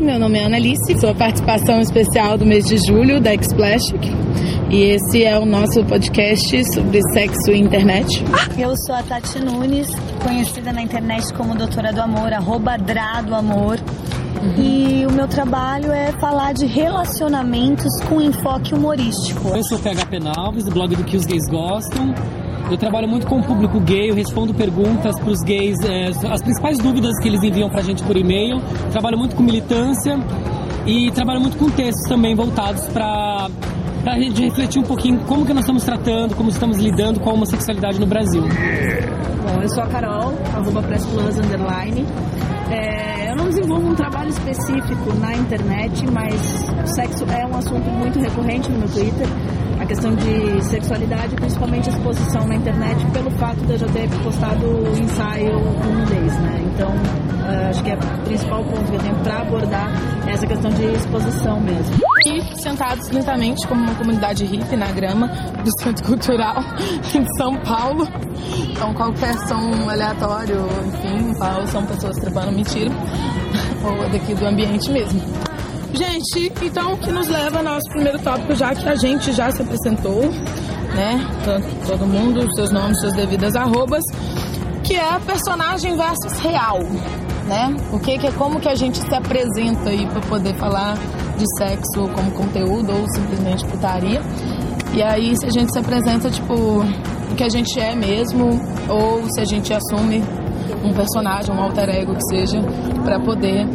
meu nome é Annalice, sou a participação especial do mês de julho da Explastic e esse é o nosso podcast sobre sexo e internet. Eu sou a Tati Nunes, conhecida na internet como Doutora do Amor, @Dra do Amor. E o meu trabalho é falar de relacionamentos com enfoque humorístico. Eu sou o PH Penalves, do blog do Que os Gays Gostam. Eu trabalho muito com o público gay, eu respondo perguntas para os gays, as principais dúvidas que eles enviam para a gente por e-mail. Trabalho muito com militância e trabalho muito com textos também voltados para a gente refletir um pouquinho como que nós estamos tratando, como estamos lidando com a homossexualidade no Brasil. Bom, eu sou a Carol, @PressPlus_. Eu não desenvolvo um trabalho específico na internet, mas o sexo é um assunto muito recorrente no meu Twitter. A questão de sexualidade, principalmente exposição na internet, pelo fato de eu já ter postado o ensaio com nudez, né? Então, acho que é o principal ponto que eu tenho para abordar é essa questão de exposição mesmo. E sentados lentamente como uma comunidade hippie na grama do Centro Cultural em São Paulo. Então, qualquer som aleatório, enfim, são pessoas trepando, mentira, ou daqui do ambiente mesmo. Gente, então o que nos leva ao nosso primeiro tópico, já que a gente já se apresentou, né? Todo mundo, seus nomes, suas devidas arrobas, que é personagem versus real, né? Como que a gente se apresenta aí para poder falar de sexo como conteúdo ou simplesmente putaria. E aí se a gente se apresenta tipo o que a gente é mesmo, ou se a gente assume um personagem, um alter ego que seja, para poder,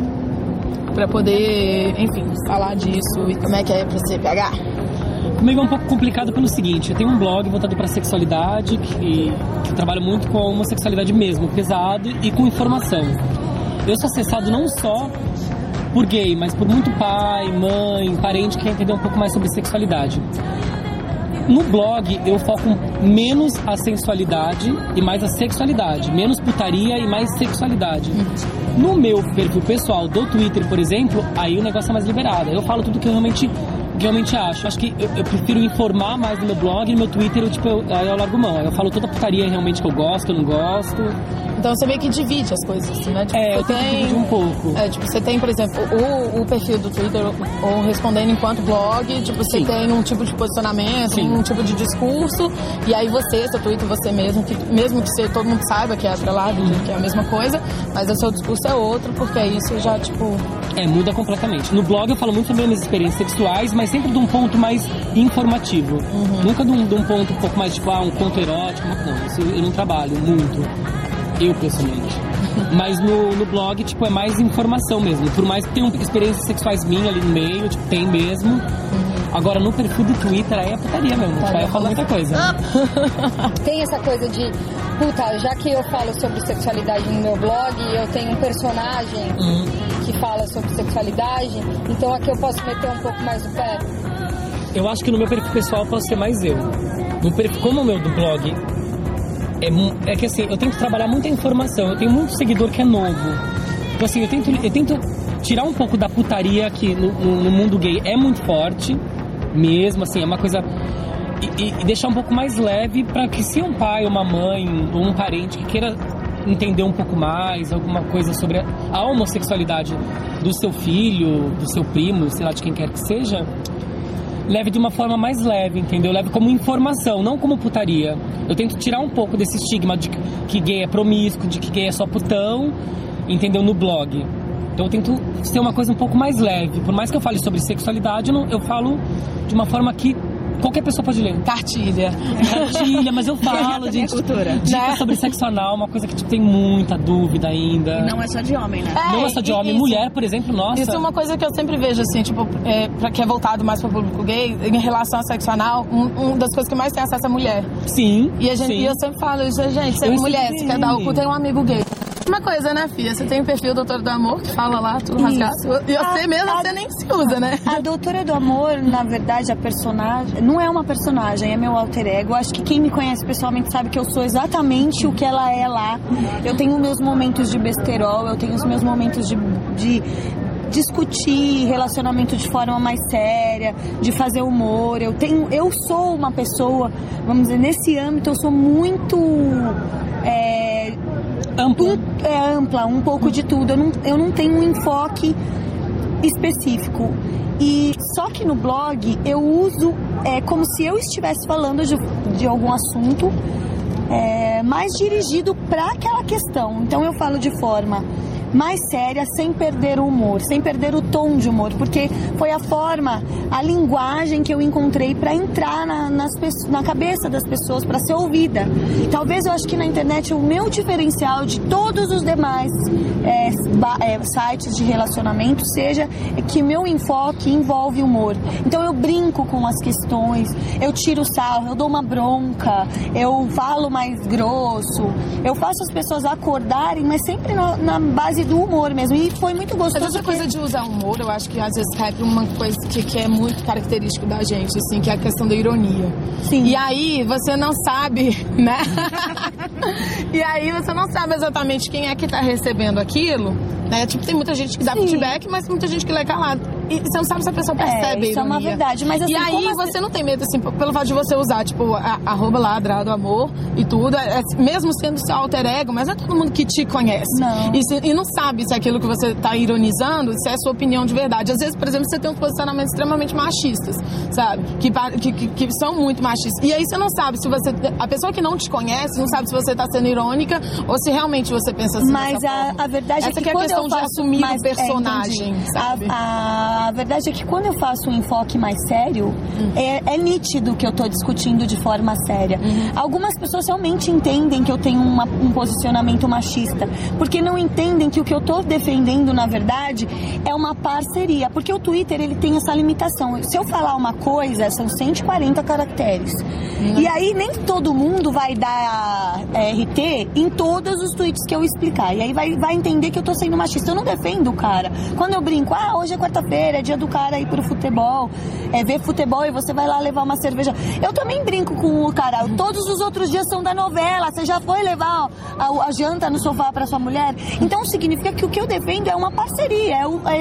enfim, falar disso e como é que é pra você PH. Comigo é um pouco complicado pelo seguinte, eu tenho um blog voltado para sexualidade, que trabalha muito com a homossexualidade mesmo, pesado e com informação. Eu sou acessado não só por gay, mas por muito pai, mãe, parente que quer entender um pouco mais sobre sexualidade. No blog eu foco menos a sensualidade e mais a sexualidade, menos putaria e mais sexualidade. No meu perfil pessoal do Twitter, por exemplo, aí o negócio é mais liberado. Eu falo tudo que eu realmente acho. Acho que eu prefiro informar mais no meu blog e no meu Twitter eu largo mão. Aí eu falo toda a putaria realmente que eu gosto, que eu não gosto. Então você meio que divide as coisas, assim, né? Tipo, eu tento dividir um pouco. Você tem, por exemplo, o perfil do Twitter, ou respondendo enquanto blog, tipo, você tem um tipo de posicionamento, Sim. um tipo de discurso, e aí seu Twitter, você mesmo, mesmo que todo mundo saiba que é atrelado, que é a mesma coisa, mas o seu discurso é outro, porque isso já, tipo... muda completamente. No blog eu falo muito sobre minhas experiências sexuais, mas sempre de um ponto mais informativo. Nunca de um ponto um pouco mais, tipo, um conto erótico. Não, isso eu não trabalho muito. Eu, pessoalmente. Mas no blog, tipo, é mais informação mesmo. Por mais que tenham experiências sexuais minhas ali no meio, tipo, tem mesmo. Agora, no perfil do Twitter, aí é putaria mesmo. Tipo, aí eu falo muita coisa. Tem essa coisa de, já que eu falo sobre sexualidade no meu blog, eu tenho um personagem que fala sobre sexualidade, então aqui eu posso meter um pouco mais o pé? Eu acho que no meu perfil pessoal eu posso ser mais eu. No perfil, como o meu do blog... É que assim, eu tento trabalhar muita informação. Eu tenho muito seguidor que é novo. Então assim, eu tento tirar um pouco da putaria que no mundo gay é muito forte mesmo, assim, é uma coisa... E deixar um pouco mais leve para que se um pai, uma mãe ou um parente que queira entender um pouco mais, alguma coisa sobre a homossexualidade do seu filho, do seu primo, sei lá, de quem quer que seja... leve de uma forma mais leve, entendeu? Leve como informação, não como putaria. Eu tento tirar um pouco desse estigma de que gay é promíscuo, de que gay é só putão, entendeu? No blog. Então eu tento ser uma coisa um pouco mais leve. Por mais que eu fale sobre sexualidade, eu falo de uma forma que qualquer pessoa pode ler. Cartilha, mas eu falo, gente, dica sobre sexo anal, uma coisa que tipo, tem muita dúvida ainda. E não é só de homem, né? Não é só de homem. Mulher, por exemplo, nossa. Isso é uma coisa que eu sempre vejo, assim, tipo, pra que é voltado mais pro público gay, em relação ao sexo anal, uma das coisas que mais tem acesso é mulher. Sim. E eu sempre falo, gente, você é mulher, você quer dar o cu, tem um amigo gay. Uma coisa, né, filha? Você tem o perfil Doutora do Amor, que fala lá, tudo rasgado. E você mesmo, você nem se usa, né? A Doutora do Amor, na verdade, a personagem... Não é uma personagem, é meu alter ego. Acho que quem me conhece pessoalmente sabe que eu sou exatamente o que ela é lá. Eu tenho meus momentos de besterol, eu tenho os meus momentos de discutir relacionamento de forma mais séria, de fazer humor. Eu sou uma pessoa, vamos dizer, nesse âmbito eu sou muito... ampla, um pouco de tudo. Eu não tenho um enfoque específico. E só que no blog eu uso como se eu estivesse falando de algum assunto mais dirigido para aquela questão. Então eu falo de forma mais séria, sem perder o humor, sem perder o tom de humor, porque foi a linguagem que eu encontrei para entrar na cabeça das pessoas, para ser ouvida. Talvez eu acho que na internet o meu diferencial de todos os demais sites de relacionamento seja que meu enfoque envolve humor. Então eu brinco com as questões, eu tiro sarro, eu dou uma bronca, eu falo mais grosso, eu faço as pessoas acordarem, mas sempre na base do humor mesmo. E foi muito gostoso. Mas essa coisa de usar humor, eu acho que às vezes rap uma coisa que é muito característico da gente, assim, que é a questão da ironia. Sim. E aí você não sabe, né? E aí você não sabe exatamente quem é que tá recebendo aquilo, né? Tipo, tem muita gente que dá feedback, mas muita gente que lê calado. E você não sabe se a pessoa percebe a ironia. Isso é uma verdade. Mas, assim, e aí você não tem medo, assim, pelo fato de você usar, tipo, @ladrado amor e tudo, mesmo sendo seu alter ego, mas não é todo mundo que te conhece. Não. E não sabe se aquilo que você tá ironizando, se é sua opinião de verdade. Às vezes, por exemplo, você tem um posicionamento extremamente machistas, sabe? Que são muito machistas. E aí você não sabe se você... A pessoa que não te conhece não sabe se você tá sendo irônica ou se realmente você pensa assim. Mas a verdade essa é que é a questão de assumir o personagem, sabe? A verdade é que quando eu faço um enfoque mais sério, é nítido que eu tô discutindo de forma séria. Algumas pessoas realmente entendem que eu tenho um posicionamento machista, porque não entendem que o que eu tô defendendo, na verdade, é uma parceria. Porque o Twitter, ele tem essa limitação. Se eu falar uma coisa, são 140 caracteres. E aí nem todo mundo vai dar RT em todos os tweets que eu explicar. E aí vai entender que eu tô sendo machista. Eu não defendo o cara. Quando eu brinco, hoje é quarta-feira, é dia do cara ir pro futebol, ver futebol e você vai lá levar uma cerveja. Eu também brinco com o cara. Todos os outros dias são da novela. Você já foi levar a janta no sofá pra sua mulher? Então significa que o que eu defendo é uma parceria.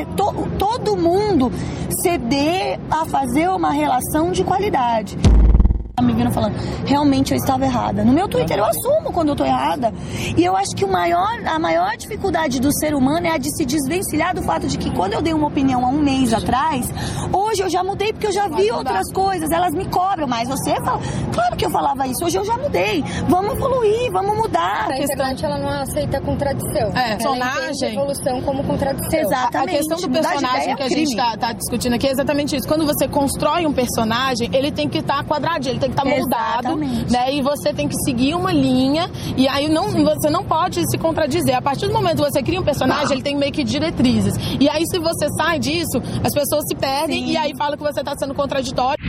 Todo mundo ceder a fazer uma relação de qualidade. Me viram falando, realmente eu estava errada. No meu Twitter eu assumo quando eu tô errada. E eu acho que a maior dificuldade do ser humano é a de se desvencilhar do fato de que quando eu dei uma opinião há um mês atrás, hoje eu já mudei porque eu já vi outras coisas. Elas me cobram, mas você fala, claro que eu falava isso, hoje eu já mudei. Vamos evoluir, vamos mudar. A internet ela não aceita contradição. Personagem. Ela evolução como contradição. Exatamente. A questão do personagem que a gente tá discutindo aqui é exatamente isso. Quando você constrói um personagem, ele tem que estar quadradinho, ele tem que estar moldado, né? E você tem que seguir uma linha. E aí você não pode se contradizer. A partir do momento que você cria um personagem, ele tem meio que diretrizes. E aí se você sai disso, as pessoas se perdem e aí falam que você está sendo contraditório.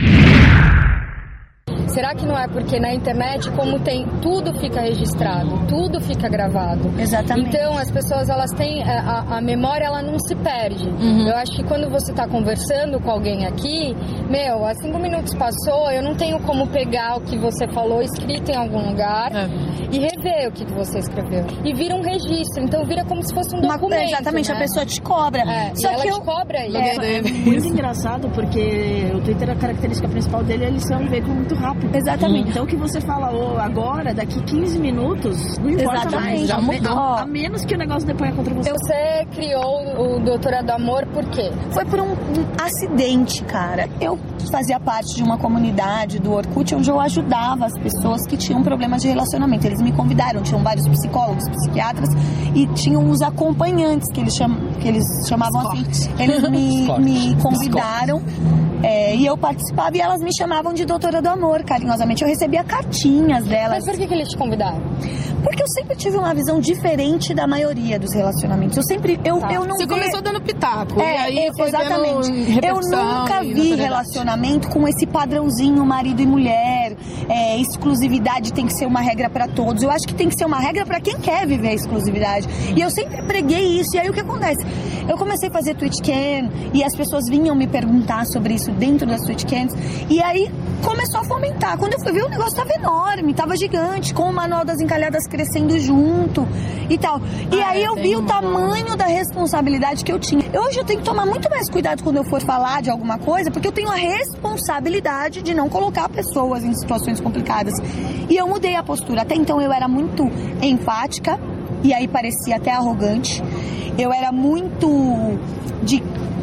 Será que não é porque na internet, como tem, tudo fica registrado, tudo fica gravado? Exatamente. Então, as pessoas, elas têm, a memória, ela não se perde. Eu acho que quando você está conversando com alguém aqui, há 5 minutos passou, eu não tenho como pegar o que você falou escrito em algum lugar e rever o que você escreveu. E vira um registro, então vira como se fosse um documento. Exatamente, né? A pessoa te cobra. Só que ela te cobra isso. É muito engraçado, porque o Twitter, a característica principal dele é ele ser um veículo muito rápido. Exatamente. Então o que você fala agora, daqui 15 minutos, não importa mais. Já mudou. A menos que o negócio deponha contra você. Você criou o Doutorado Amor por quê? Foi por um acidente, cara. Eu fazia parte de uma comunidade do Orkut onde eu ajudava as pessoas que tinham problemas de relacionamento. Eles me convidaram, tinham vários psicólogos, psiquiatras e tinham os acompanhantes, que eles chamavam assim. Eles me convidaram e eu participava e elas me chamavam de Doutora do Amor, carinhosamente. Eu recebia cartinhas delas. Mas por que eles te convidaram? Porque eu sempre tive uma visão diferente da maioria dos relacionamentos. Eu não Você começou dando pitaco. E aí exatamente. Eu nunca vi relacionamento com esse padrãozinho marido e mulher. Exclusividade tem que ser uma regra pra todos. Eu acho que tem que ser uma regra pra quem quer viver a exclusividade. E eu sempre preguei isso. E aí o que acontece? Eu comecei a fazer Twitchcam e as pessoas vinham me perguntar sobre isso dentro das Twitchcams. E aí começou a fomentar. Quando eu fui ver, o negócio tava enorme, tava gigante, com o Manual das Encalhadas crescendo junto e tal. E aí eu vi o tamanho da responsabilidade que eu tinha. Hoje eu tenho que tomar muito mais cuidado quando eu for falar de alguma coisa, porque eu tenho a responsabilidade de não colocar pessoas em situações complicadas. E eu mudei a postura. Até então eu era muito enfática, e aí parecia até arrogante. Eu era muito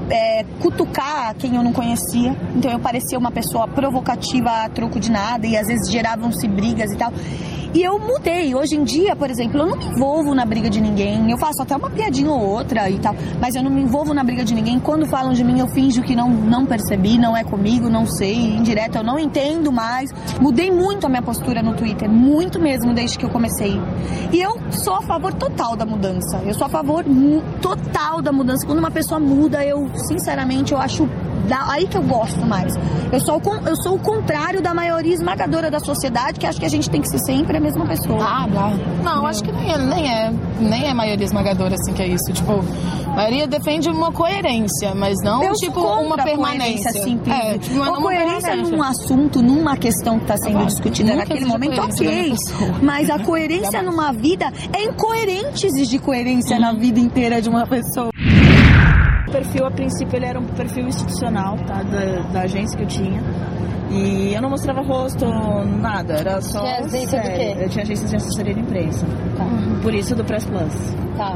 cutucar quem eu não conhecia. Então eu parecia uma pessoa provocativa a troco de nada e às vezes geravam-se brigas e tal. E eu mudei. Hoje em dia, por exemplo, eu não me envolvo na briga de ninguém. Eu faço até uma piadinha ou outra e tal, mas eu não me envolvo na briga de ninguém. Quando falam de mim, eu finjo que não percebi, não é comigo, não sei. Indireto, eu não entendo mais. Mudei muito a minha postura no Twitter, muito mesmo, desde que eu comecei. E eu sou a favor total da mudança. Eu sou a favor total da mudança. Quando uma pessoa muda, eu, sinceramente, eu acho... aí que eu gosto mais. Eu sou o contrário da maioria esmagadora da sociedade, que acha que a gente tem que ser sempre a mesma pessoa. Não, acho que nem é a maioria esmagadora assim que é isso. Tipo, a maioria defende uma coerência, mas não uma permanência. Simples. Uma coerência num assunto, numa questão que está sendo discutida naquele momento, ok. Mas a coerência numa vida é incoerente exigir coerência na vida inteira de uma pessoa. O perfil, a princípio, ele era um perfil institucional, tá? Da agência que eu tinha. E eu não mostrava rosto, nada. Era só... Tinha agência do quê? Eu tinha agência de assessoria de imprensa. Tá. Por isso do Press Plus. Tá.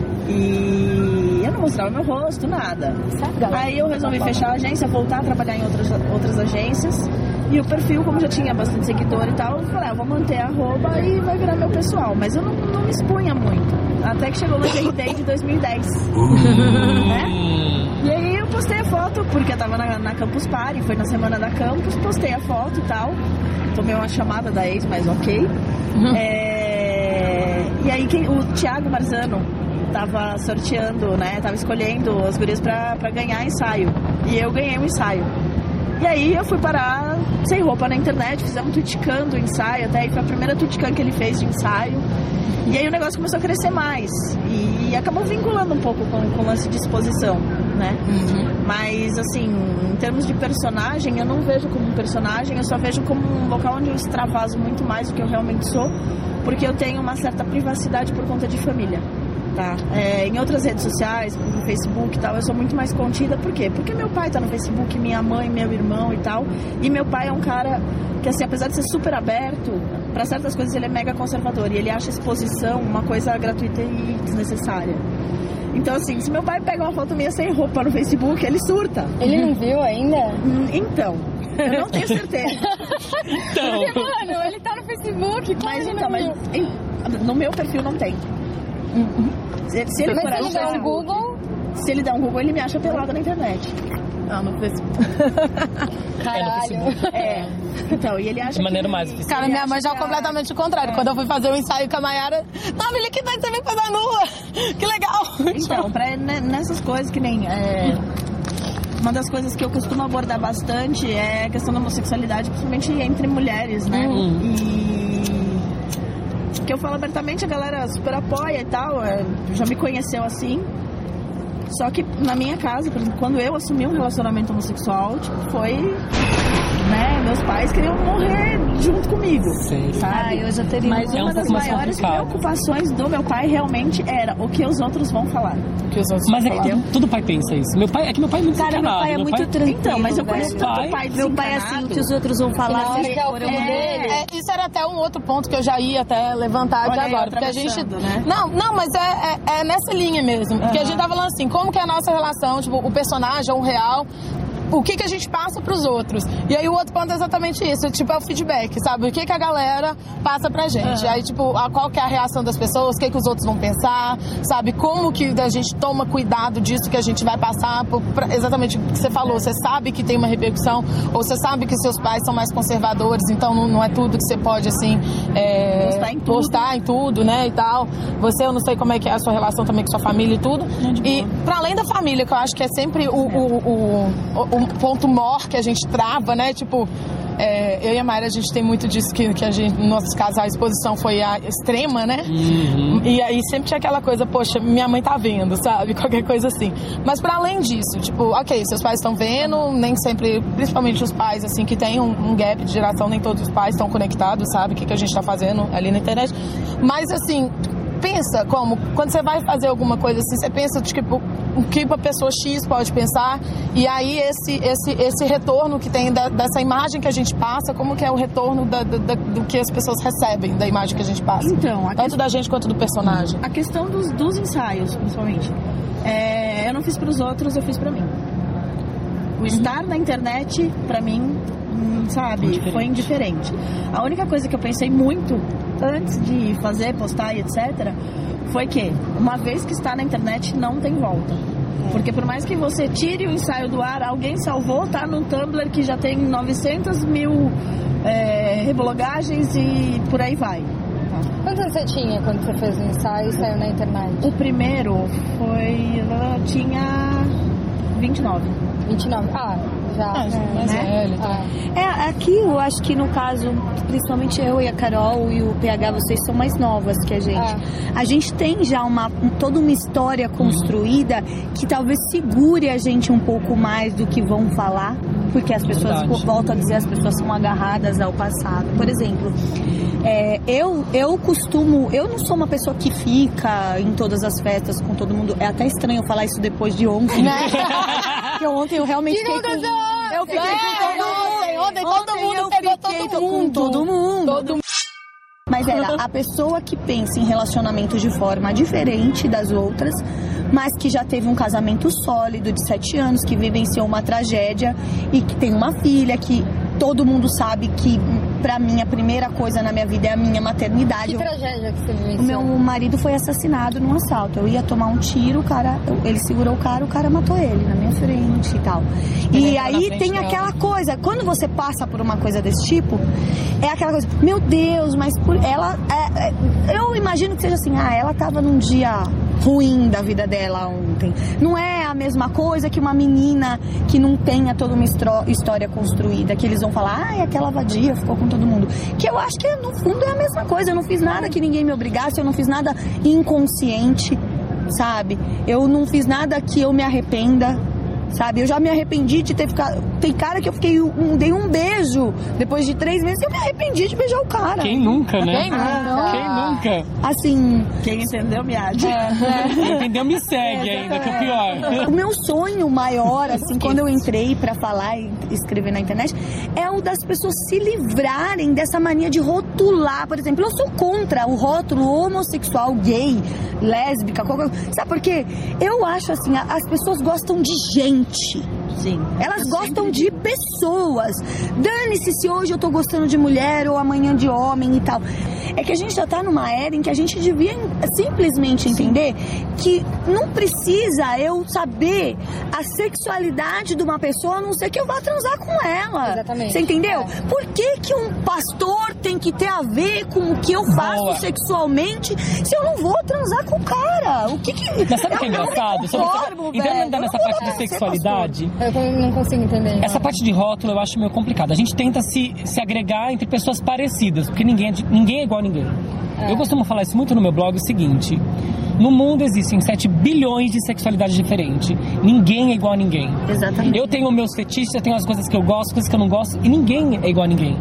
E eu não mostrava meu rosto, nada. Aí eu resolvi fechar a agência, voltar a trabalhar em outras agências. E o perfil, como já tinha bastante seguidor e tal, eu falei, eu vou manter a arroba e vai virar meu pessoal. Mas eu não me expunha muito. Até que chegou no GRD de 2010. Né? E aí eu postei a foto, porque eu tava na Campus Party, foi na semana da Campus, postei a foto e tal. Tomei uma chamada da ex, mas ok. E aí o Thiago Marzano tava sorteando, né? Tava escolhendo as gurias pra ganhar ensaio. E eu ganhei um ensaio. E aí eu fui parar sem roupa na internet, fizemos tweetcando o ensaio, até aí foi a primeira tweetcan que ele fez de ensaio. E aí o negócio começou a crescer mais. E acabou vinculando um pouco com o lance de exposição, né? Mas, assim, em termos de personagem, eu não vejo como um personagem, eu só vejo como um local onde eu extravaso muito mais do que eu realmente sou, porque eu tenho uma certa privacidade por conta de família. Tá. Em outras redes sociais, no Facebook e tal, eu sou muito mais contida. Por quê? Porque meu pai tá no Facebook, minha mãe, meu irmão e tal. E meu pai é um cara que, assim, apesar de ser super aberto, pra certas coisas ele é mega conservador. E ele acha exposição uma coisa gratuita e desnecessária. Então, assim, se meu pai pega uma foto minha sem roupa no Facebook, ele surta. Ele não viu ainda? Então, eu não tenho certeza. Porque, mano, ele tá no Facebook, claro. Mas no meu perfil não tem. Se ele der um Google... Se ele der um Google, ele me acha pelada na internet. Não, no Facebook. Caralho. Então, e ele acha de maneira que... mais oficial. Cara, minha mãe já é completamente o contrário. Quando eu fui fazer o ensaio com a Mayara, não, Mili, que você vem fazer nua? Que legal. Então, nessas coisas que nem... Uma das coisas que eu costumo abordar bastante é a questão da homossexualidade, principalmente entre mulheres, né? Que eu falo abertamente, a galera super apoia e tal, já me conheceu assim. Só que na minha casa, por exemplo, quando eu assumi um relacionamento homossexual, tipo, foi... Né, meus pais queriam morrer junto comigo, sabe? Eu já teria. Mas uma das maiores preocupações do meu pai realmente era o que os outros vão falar. Mas é que todo pai pensa isso. Meu pai é muito Cara, encanado. meu pai é muito tranquilo. Então, mas eu conheço tanto pai Meu pai é assim, o que os outros vão falar. Isso era até um outro ponto que eu já ia até levantar aqui agora. Porque a gente... Né? Não, mas é nessa linha mesmo. Porque a gente tá falando assim, como que é a nossa relação, tipo, o personagem, o real... O que a gente passa pros outros. E aí o outro ponto é exatamente isso, tipo, é o feedback, sabe? O que a galera passa pra gente. Aí, tipo, qual que é a reação das pessoas, o que os outros vão pensar, sabe? Como que a gente toma cuidado disso que a gente vai passar, exatamente o que você falou. Você sabe que tem uma repercussão, ou você sabe que seus pais são mais conservadores, então não é tudo que você pode, assim, postar em tudo, né, e tal. Eu não sei como é que é a sua relação também com sua família e tudo. E, pra além da família, que eu acho que é sempre o ponto maior que a gente trava, né? Tipo, eu e a Mayra, a gente tem muito disso que a gente, no nosso caso, a exposição foi extrema, né? E aí sempre tinha aquela coisa, poxa, minha mãe tá vendo, sabe? Qualquer coisa assim. Mas pra além disso, tipo, ok, seus pais estão vendo, nem sempre, principalmente os pais, assim, que tem um gap de geração, nem todos os pais estão conectados, sabe? O que a gente tá fazendo ali na internet. Mas, assim... Pensa quando você vai fazer alguma coisa assim, você pensa, tipo, o que a pessoa X pode pensar, e aí esse retorno que tem dessa imagem que a gente passa, como que é o retorno do que as pessoas recebem da imagem que a gente passa. Então, tanto da gente quanto do personagem. A questão dos ensaios, principalmente. Eu não fiz pros outros, eu fiz pra mim. O estar na internet, pra mim, sabe, foi indiferente. A única coisa que eu pensei muito antes de fazer, postar e etc., foi que, uma vez que está na internet, não tem volta. Porque por mais que você tire o ensaio do ar, alguém salvou, tá num Tumblr que já tem 900 mil reblogagens e por aí vai. Quantos anos você tinha quando você fez o ensaio e saiu na internet? O primeiro foi... Eu tinha 29. 29? Já. Mais velho. Aqui eu acho que no caso, principalmente eu e a Carol e o PH, vocês são mais novas que a gente. A gente tem já toda uma história construída que talvez segure a gente um pouco mais do que vão falar, porque as pessoas, volto a dizer, as pessoas são agarradas ao passado. Por exemplo, eu não sou uma pessoa que fica em todas as festas com todo mundo. É até estranho eu falar isso depois de ontem, né? Porque ontem eu realmente fiquei eu fiquei com todo mundo pegou todo mundo. Mas era a pessoa que pensa em relacionamento de forma diferente das outras, mas que já teve um casamento sólido de 7 anos, que vivenciou uma tragédia e que tem uma filha, que todo mundo sabe que, pra mim, a primeira coisa na minha vida é a minha maternidade. Que tragédia que você vivenciou? O meu marido foi assassinado num assalto. Eu ia tomar um tiro, ele segurou o cara matou ele na minha frente e tal. E aí tem aquela coisa, quando você passa por uma coisa desse tipo, é aquela coisa, meu Deus, mas ela... eu imagino que seja assim, ela tava num dia ruim da vida dela ontem. Não é a mesma coisa que uma menina que não tenha toda uma história construída, que eles vão falar, aquela vadia ficou com todo mundo. Que eu acho que no fundo é a mesma coisa. Eu não fiz nada que ninguém me obrigasse, eu não fiz nada inconsciente, sabe? Eu não fiz nada que eu me arrependa, sabe? Eu já me arrependi de ter ficado... Tem cara que eu dei um beijo depois de 3 meses e eu me arrependi de beijar o cara. Quem nunca, né? Quem nunca? Assim... Quem entendeu me ade. Quem entendeu me segue ainda, que é o pior. O meu sonho maior, assim, quando eu entrei pra falar e escrever na internet, é o das pessoas se livrarem dessa mania de rotular. Por exemplo, eu sou contra o rótulo homossexual, gay, lésbica, qualquer coisa. Sabe por quê? Eu acho assim, as pessoas gostam de gente. Sim. Elas gostam de pessoas. Dane-se se hoje eu tô gostando de mulher ou amanhã de homem e tal. É que a gente já tá numa era em que a gente devia simplesmente entender que não precisa eu saber a sexualidade de uma pessoa, a não ser que eu vá transar com ela. Exatamente. Você entendeu? Por que um pastor tem que ter a ver com o que eu faço sexualmente se eu não vou transar com o cara? O que Mas sabe o que é engraçado? Então, ainda nessa parte de sexualidade... Eu não consigo entender. Essa parte de rótulo eu acho meio complicado. A gente tenta se agregar entre pessoas parecidas, porque ninguém é igual a ninguém. Eu costumo falar isso muito no meu blog, o seguinte: no mundo existem 7 bilhões de sexualidades diferentes. Ninguém é igual a ninguém. Exatamente. Eu tenho meus fetiches, eu tenho as coisas que eu gosto, coisas que eu não gosto, e ninguém é igual a ninguém.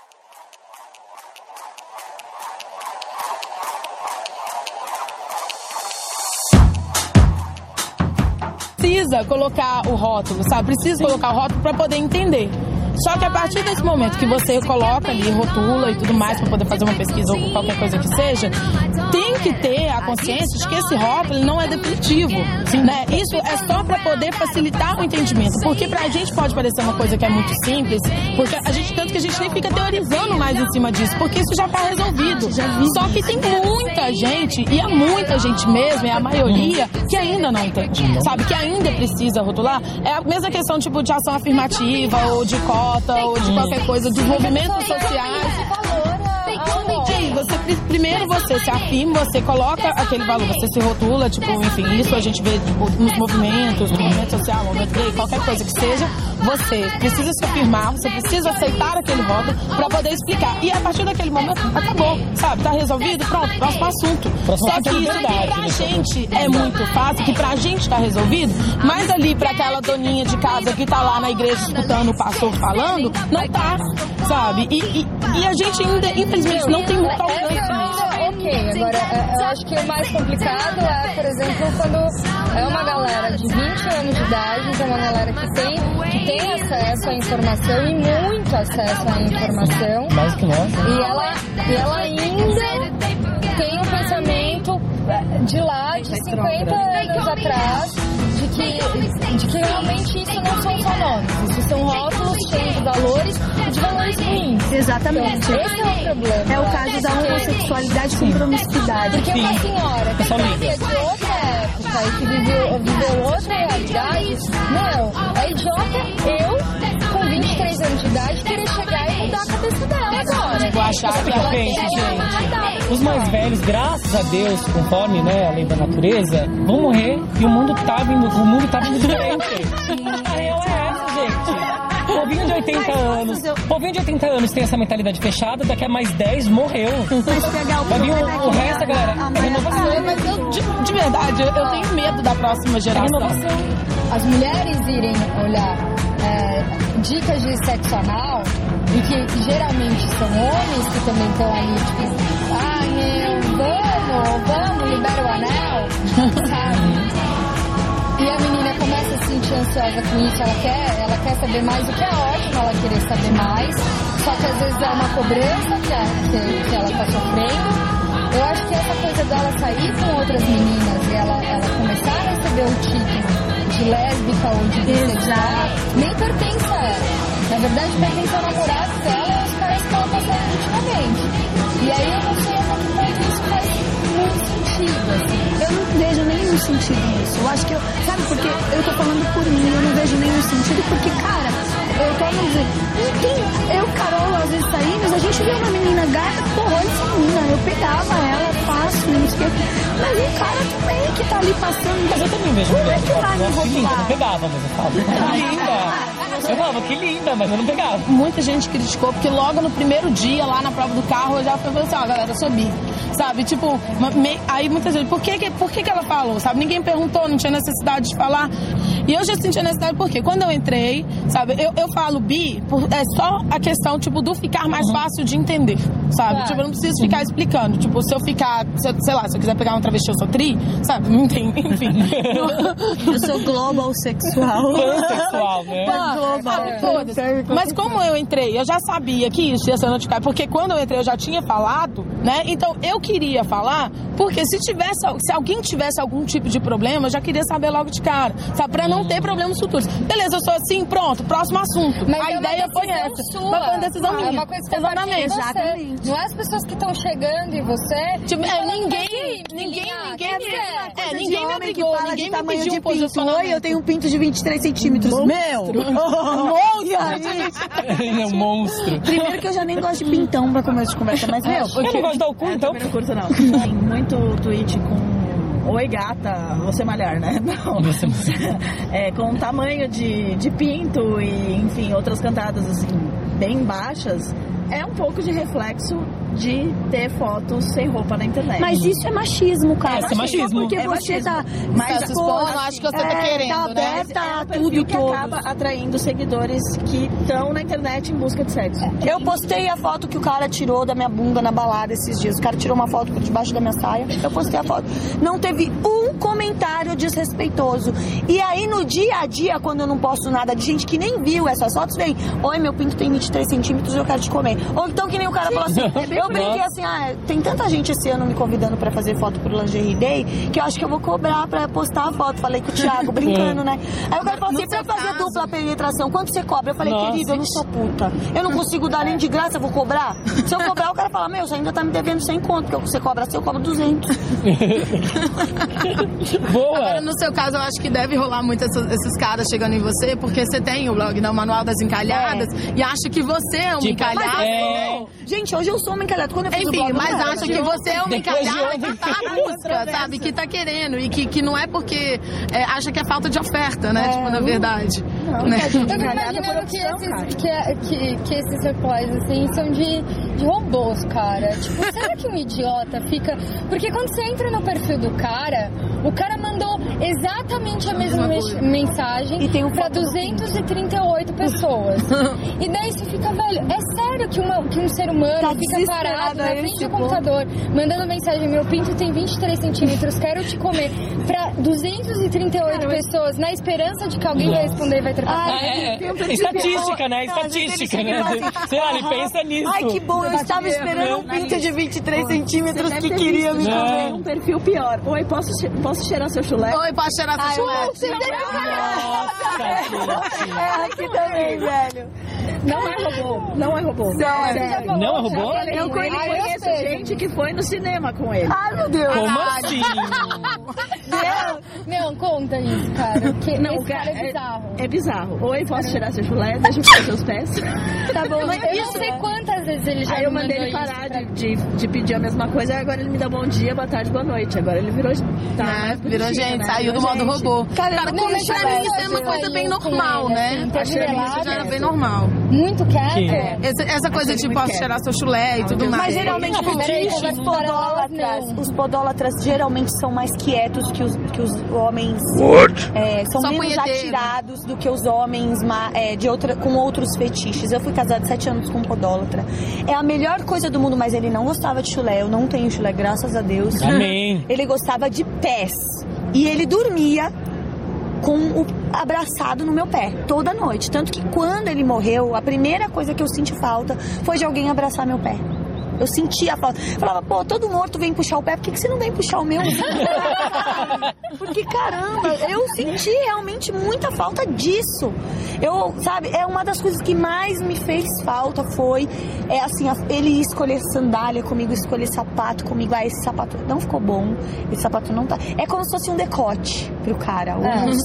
Precisa colocar o rótulo, sabe? Precisa colocar o rótulo pra poder entender. Só que a partir desse momento que você coloca ali, rotula e tudo mais pra poder fazer uma pesquisa ou qualquer coisa que seja, tem que ter a consciência de que esse rótulo não é definitivo, né? Isso é só pra poder facilitar o entendimento, porque pra gente pode parecer uma coisa que é muito simples, porque tanto que a gente nem fica teorizando mais em cima disso, porque isso já tá resolvido. Só que tem muita gente, e é muita gente mesmo, é a maioria, que ainda não entende, sabe? Que ainda precisa rotular. É a mesma questão tipo de ação afirmativa ou de cota ou de qualquer coisa, dos movimentos sociais. Primeiro você se afirma, você coloca aquele valor, você se rotula, tipo, enfim, isso a gente vê tipo, nos movimentos, no movimento social, movimento gay, qualquer coisa que seja, você precisa se afirmar, você precisa aceitar aquele rótulo pra poder explicar. E a partir daquele momento, acabou, sabe? Tá resolvido? Pronto, próximo assunto. Só que isso aqui pra gente é muito fácil, que pra gente tá resolvido, mas ali pra aquela doninha de casa que tá lá na igreja escutando o pastor falando, não tá, sabe? E a gente ainda, infelizmente, não tem muito alcance nisso. ok. Agora, eu acho que o mais complicado é, por exemplo, quando é uma galera de 20 anos de idade, então uma galera que tem acesso à informação e muito acesso à informação. Mais que nós. E ela ainda tem um pensamento de lá, de 50 anos atrás, de que realmente isso não são só nomes, isso são rótulos cheios de valores e de valores ruins. Exatamente. Então, esse é o problema. É o caso da homossexualidade com promiscuidade. Porque uma senhora que sabia de outra época e que viveu outra realidade, não, é idiota eu, com 23 anos de idade, querer chegar e mudar a cabeça dela agora. Vou achar que eu penso, os mais velhos, graças a Deus, conforme, né, a lei da natureza, vão morrer e o mundo tá vindo diferente. A real é essa, gente. Povinho de 80 anos tem essa mentalidade fechada, daqui a mais 10 morreu. Vai vir o resto, galera, é renovação. Mas eu, de verdade, eu tenho medo da próxima geração. As mulheres irem olhar dicas de sexo anal, e que geralmente são homens que também estão ali, tipo, vamos, libera o anel, sabe? E a menina começa a se sentir ansiosa com isso, ela quer saber mais, o que é ótimo ela querer saber mais, só que às vezes é uma cobrança que ela está sofrendo. Eu acho que essa coisa dela sair com outras meninas e ela começar a receber o título de lésbica ou de bissexual, nem pertence a ela. Na verdade, pertence ao namorado dela e aos caras que ela tá saindo ultimamente. E aí eu não sei até que ponto isso faz muito sentido, assim. Eu não vejo nenhum sentido nisso. Eu acho que sabe, porque eu tô falando por mim, eu não vejo nenhum sentido, porque, cara, eu tô a dizer, não tem, eu, Carol, às vezes saímos, a gente vê uma menina gata, porra, olha essa menina, eu pegava ela fácil, não sei o que. Mas o cara também que tá ali passando. Mas eu também vejo mulher que vai me que linda, roubar? não pegava, mas eu falo, que linda. Eu falava, que linda, mas eu não pegava. Muita gente criticou, porque logo no primeiro dia, lá na prova do carro, eu já falei assim, ó, galera, eu sou bi, sabe? Tipo, aí muita gente, por que ela falou, sabe? Ninguém perguntou, não tinha necessidade de falar. E eu já senti a necessidade, porque quando eu entrei, sabe? Eu falo bi, é só a questão, tipo, do ficar mais fácil de entender, sabe? Claro. Tipo, eu não preciso ficar explicando. Tipo, se eu ficar, sei lá, se eu quiser pegar um travesti, eu sou tri, sabe? Não tem, enfim. Eu sou global sexual. Pansexual, né? Mas como eu entrei, eu já sabia que isso ia ser notificado, porque quando eu entrei eu já tinha falado, né? Então eu queria falar, porque se alguém tivesse algum tipo de problema, eu já queria saber logo de cara, sabe? Pra não ter problemas futuros. Beleza, eu sou assim, pronto, próximo assunto. Mas a ideia foi essa. Sua. Mas foi uma decisão minha. É uma coisa que exatamente. Não é as pessoas que estão chegando em você. Tipo, ninguém me obrigou, ninguém me pediu um posicionamento. Oi, eu tenho um pinto de 23 centímetros. Meu! É um monstro. Primeiro que eu já nem gosto de pintão pra começo de conversa, mas meu. Eu não gosto de dar o cu, então. Também não curto, não. Tem muito tweet com oi gata, você malhar, né? Não. Com um tamanho de pinto e, enfim, outras cantadas assim, bem baixas. É um pouco de reflexo de ter fotos sem roupa na internet. Mas isso é machismo, cara. Isso é machismo. Porque é você machismo. tá... Mas se expondo, acho que você tá querendo, tá aberta a tudo que acaba atraindo seguidores que estão na internet em busca de sexo. Eu postei a foto que o cara tirou da minha bunda na balada esses dias. O cara tirou uma foto por debaixo da minha saia. Eu postei a foto. Não teve um comentário desrespeitoso. E aí, no dia a dia, quando eu não posto nada de gente que nem viu essas fotos, vem: oi, meu pinto tem 23 centímetros e eu quero te comer. Ou então que nem o cara falou assim, eu brinquei assim, tem tanta gente esse ano me convidando pra fazer foto pro Lingerie Day, que eu acho que eu vou cobrar pra postar a foto. Falei com o Thiago, brincando, né? Aí o cara falou assim, pra fazer dupla penetração, quanto você cobra? Eu falei, querido, eu não sou puta. Eu não consigo dar nem de graça, eu vou cobrar? Se eu cobrar, o cara fala, meu, você ainda tá me devendo 100 conto, porque você cobra assim, eu cobro 200. Boa! Agora, no seu caso, eu acho que deve rolar muito esses caras chegando em você, porque você tem o blog, né, o Manual das Encalhadas, e acha que você é uma encalhada. Gente, hoje eu sou uma encalhada. Quando eu fiz o blog, mas acha que você é uma encalhada que tá à busca, sabe? Que tá querendo. E que não é porque acha que é falta de oferta, né? Tipo, na verdade. Não, né? Eu fico imaginando que esses replies, assim, são de de robôs, cara. Tipo, será que um idiota fica... Porque quando você entra no perfil do cara, o cara mandou exatamente a mesma mensagem pra 238 pessoas. E daí você fica, velho, é sério que um ser humano fica parado na frente do computador, mandando mensagem, meu pinto tem 23 centímetros, quero te comer, pra 238 pessoas, na esperança de que alguém vai responder e vai trepar. Estatística, né? Estatística, né? Sei lá, ele pensa nisso. Ai, que bom, eu estava esperando um pinto de 23 centímetros que queria me comer. Um perfil pior. Oi, posso cheirar seu chulé? Oi, posso cheirar seu chulé? Aqui também, velho. Não é robô. Não é robô. Não é robô? Eu conheço gente que foi no cinema com ele. Ai, meu Deus. Como assim? Não, conta isso, cara. Porque Não, esse cara, cara é bizarro. É bizarro. Oi, posso cheirar seu chulé? Deixa eu ver seus pés. Tá bom, mas eu não sei quantas vezes ele já Aí eu mandei ele parar de pedir a mesma coisa, agora ele me dá bom dia, boa tarde, boa noite. Agora ele virou... Virou gente, saiu do modo robô. Cara, pra mim isso é uma coisa bem normal, né? Achei que isso já era bem normal. Muito quieto. Essa coisa de posso cheirar seu chulé e tudo mais. Mas geralmente os podólatras geralmente são mais quietos que os homens. São Só menos punheteiro. atirados do que os homens com outros fetiches. Eu fui casada 7 anos com um podólatra. É a melhor coisa do mundo, mas ele não gostava de chulé. Eu não tenho chulé, graças a Deus. Amém. Ele gostava de pés. E ele dormia com o abraçado no meu pé, toda noite. Tanto que quando ele morreu, a primeira coisa que eu senti falta foi de alguém abraçar meu pé. Eu sentia a falta. Falava, pô, todo morto vem puxar o pé, por que você não vem puxar o meu? Porque, caramba, eu senti realmente muita falta disso. Sabe, é uma das coisas que mais me fez falta foi, assim, ele escolher sandália comigo, escolher sapato comigo. Ah, esse sapato não ficou bom, esse sapato não tá... É como se fosse um decote pro cara.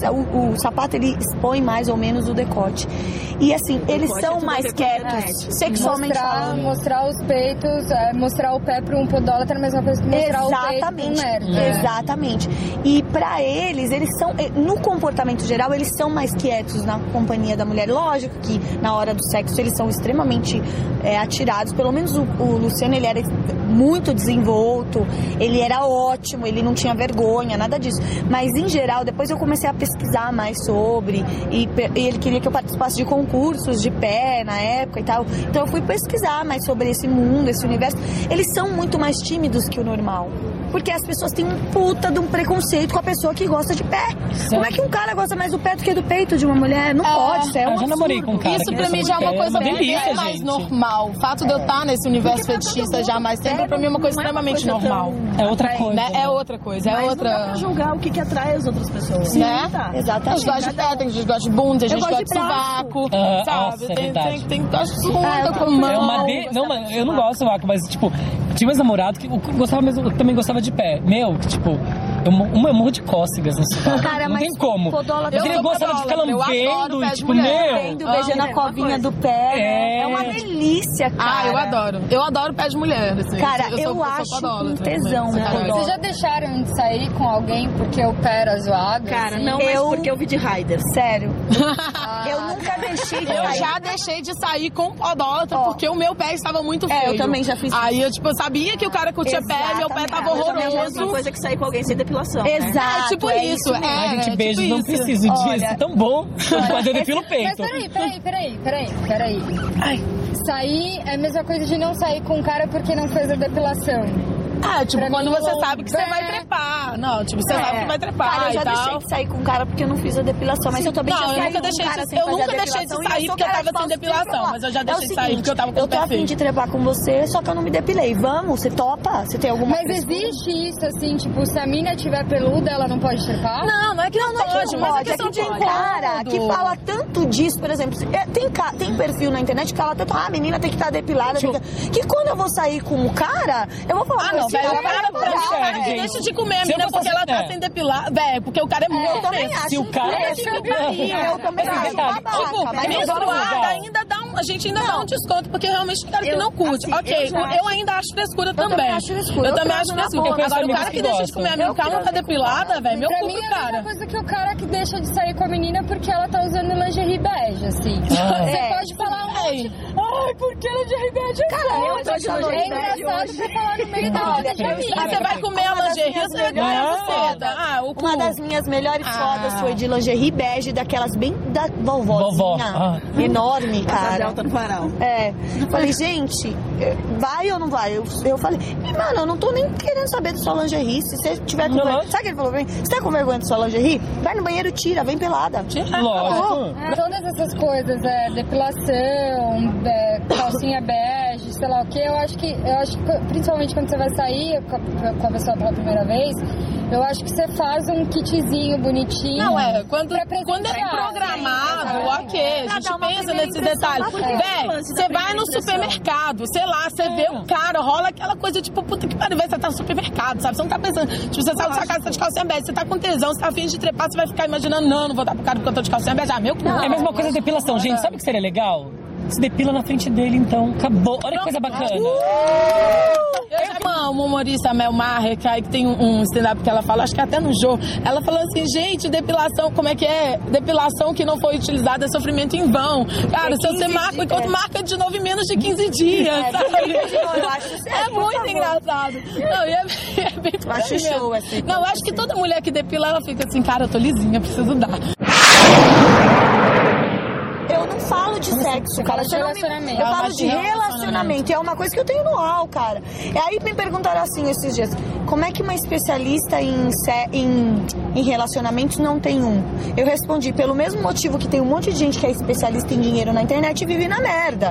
O sapato, ele expõe mais ou menos o decote. E, assim, eles são mais quietos, sexualmente falando. Mostrar os peitos, mostrar o pé pra um podólatra é a mesma coisa que mostrar o peito pra um nerd. Exatamente. E pra eles são, no comportamento geral, eles são mais quietos na companhia da mulher. Lógico que na hora do sexo eles são extremamente atirados. Pelo menos o Luciano, ele era muito desenvolto, ele era ótimo, ele não tinha vergonha, nada disso. Mas em geral, depois eu comecei a pesquisar mais sobre, e ele queria que eu participasse de concursos de pé na época e tal. Então eu fui pesquisar mais sobre esse mundo, esse universo. Eles são muito mais tímidos que o normal. Porque as pessoas têm um puta de um preconceito com a pessoa que gosta de pé. Como é que um cara gosta mais do pé do que do peito de uma mulher? Não pode, isso é um Eu já namorei com um cara Isso que pra mim já é uma coisa bem delícia, mais gente. normal. O fato de eu estar nesse universo fetista já há mais tempo, pra mim é uma coisa extremamente normal. É outra coisa. Né? É outra coisa, Mas outra... não dá pra julgar o que atrai as outras pessoas. Né? Tá. A gente Exatamente. gosta de pé, tem gente que gosta de bunda, a gente gosta de sovaco, sabe? Nossa, é verdade. Tem gosta de bunda com mão. Não, mano, eu não gosto de sovaco, mas, tipo, tinha meus namorados que eu também gostava de pé. Meu, tipo, eu morro de cócegas no sovaco. Cara, não tem como. Eu gostava de ficar lambendo e, tipo, beijando a covinha do pé. É uma delícia, cara. Eu adoro pé de mulher, assim. Cara, eu acho um tesão, né? Vocês já deixaram de sair com alguém porque o pé era zoado? Cara, assim? não, mas porque eu vi de Rider. Sério. Eu nunca deixei de sair. Eu já deixei de sair com podólatra porque o meu pé estava muito feio. Eu também já fiz isso. Aí eu, tipo, sabia que o cara curtia pé, meu pé tava horroroso. É a mesma coisa que sair com alguém sem depilação. Exato. É tipo isso. A gente beija, não preciso disso. Tão bom. Mas eu depilo o peito. Mas peraí. Sair é a mesma coisa de não sair com um cara porque não fez a depilação. Tipo, Pra quando mim, você rolou sabe que você vai trepar. Não, tipo, você sabe que vai trepar. Cara, eu já e tal. deixei de sair com um cara porque eu não fiz a depilação, mas eu também já Não, eu saí nunca com um deixei cara de, sem eu fazer nunca a deixei de depilação, e sair sou porque eu cara tava que sem posso depilação, trepar. mas eu já É o deixei de sair porque eu tava com eu o tô pé a fim feio. de trepar com você, só que eu não me depilei. Vamos, você topa? Você tem alguma Mas existe isso, assim, tipo, se a mina tiver peluda, ela não pode trepar? Não é que não pode, mas é questão de cara que fala tanto disso, por exemplo, tem perfil na internet que fala tanto, a menina tem que estar depilada, que quando eu vou sair com o cara, eu vou falar, não, velho, o cara gente. deixa de comer a mina porque ela tá sem depilar, velho, porque o cara é muito honesto. Se o cara... eu também acho babaca, mas a gente ainda dá um desconto, porque realmente o cara que não curte. Ok, eu ainda acho frescura também. Eu também acho frescura. Agora, o cara que deixa de comer a mina porque ela não tá depilada, velho, meu Pra cu mim pro é a mesma cara. coisa que o cara que deixa de sair com a menina porque ela tá usando lingerie bege, assim. Você pode falar um monte, ai, por que lingerie bege é Cara, eu tô de lingerie É engraçado você falar no meio da roda de amigos. Você vai comer a lingerie, você vai ganhar foda. Uma das minhas melhores fodas foi de lingerie bege, daquelas bem da vovozinha. Enorme, cara. Delta no varal. Falei, gente, vai ou não vai? Eu falei, mano, eu não tô nem querendo saber da sua lingerie. Se você tiver com vergonha. Sabe o que ele falou pra mim? Se tá com vergonha da sua lingerie, vai no banheiro, tira, vem pelada. Lógico. Todas essas coisas, depilação, calcinha bege, sei lá o que, eu acho que principalmente quando você vai sair com a pessoa pela primeira vez, eu acho que você faz um kitzinho bonitinho. Não, quando é programado, ok, a gente pensa nesses detalhes. Véi, você vai no supermercado, sei lá, você vê o cara, rola aquela coisa tipo, puta que pariu, você tá no supermercado, sabe? Você não tá pensando, tipo, você sai da sua casa, você tá de calcinha bege, você tá com tesão, você tá afim de trepar, você vai ficar imaginando, não vou dar pro cara porque eu tô de calcinha bege, meu cu. É a mesma coisa de depilação, gente, sabe o que seria legal? Se depila na frente dele, então, acabou. Olha que coisa bacana. Eu amo uma humorista, Mel Maher, que tem um stand-up que ela fala, acho que até no jogo, ela falou assim, gente, depilação, como é que é? Depilação que não foi utilizada é sofrimento em vão. Cara, se você marca, enquanto marca de novo em menos de 15 dias, sabe? Eu acho É muito engraçado. Não, e é bem Eu acho show, assim. Não, eu acho que toda mulher que depila, ela fica assim, cara, eu tô lisinha, preciso dar. Eu não falo de sexo, cara. Eu falo de relacionamento. E é uma coisa que eu tenho no UAU, cara. E aí me perguntaram assim esses dias, como é que uma especialista em relacionamentos não tem um? Eu respondi, pelo mesmo motivo que tem um monte de gente que é especialista em dinheiro na internet e vive na merda.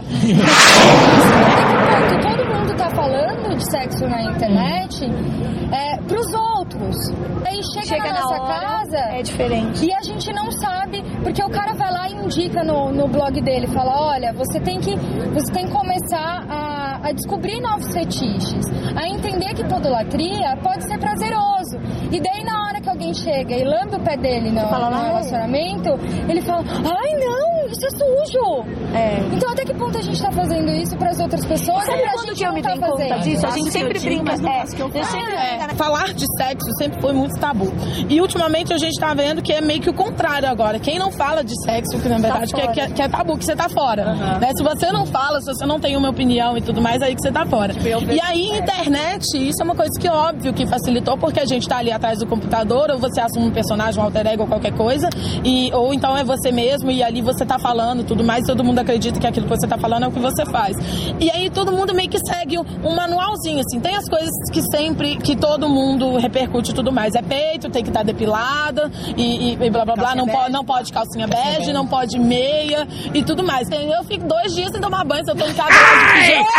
Que todo mundo tá falando de sexo na internet pros outros. Aí chega na nossa casa, é diferente. E a gente não sabe, porque o cara vai lá e indica no blog dele, fala, olha, você tem que começar a descobrir novos fetiches, a entender que podolatria pode ser prazeroso. E daí na hora que alguém chega e lambe o pé dele no relacionamento, ele fala, ai não, isso é sujo. Então até que ponto a gente tá fazendo isso pras outras pessoas? Sabe e a quando gente que eu não me tá dei conta fazendo disso? A gente sempre brinca. Falar de sexo sempre foi muito tabu. E ultimamente a gente tá vendo que é meio que o contrário agora. Quem não fala de sexo, que na verdade que é tabu, que você tá fora. Né? Se você não fala, se você não tem uma opinião e tudo mais, aí que você tá fora. E aí, internet, isso é uma coisa que óbvio que facilitou, porque a gente tá ali atrás do computador, ou você assume um personagem, um alter ego ou qualquer coisa, ou então é você mesmo, e ali você tá falando tudo mais, todo mundo acredita que aquilo que você tá falando é o que você faz. E aí todo mundo meio que segue um manualzinho, assim. Tem as coisas que todo mundo repercute e tudo mais. É peito, tem que estar depilada, e blá blá blá, não pode calcinha bege, não pode meia e tudo mais. Eu fico 2 dias sem tomar banho, se eu tô em casa lá de jeito.